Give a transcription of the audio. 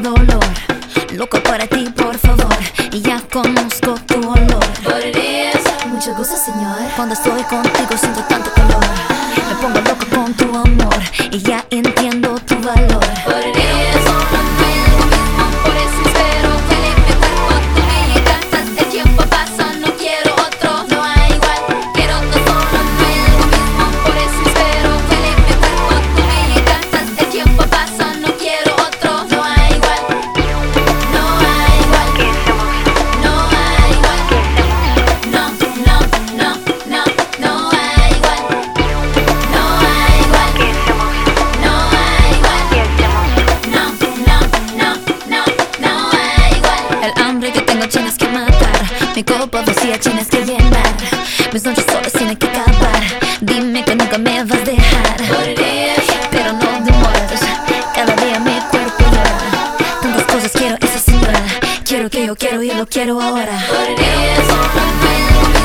dolor. Loco para ti, por favor, y ya conozco tu olor. Mucho gusto, señor. Cuando estoy contigo siento tanto calor. Me pongo loco con tu amor y ya entiendo tu valor. Tienes que matar, mi copa vacía tienes que llenar. Mis noches solas tienen que acabar. Dime que nunca me vas a dejar, pero no demoras. Cada día mi cuerpo llora. Tantas cosas quiero esa señora. Quiero que yo quiero y lo quiero ahora.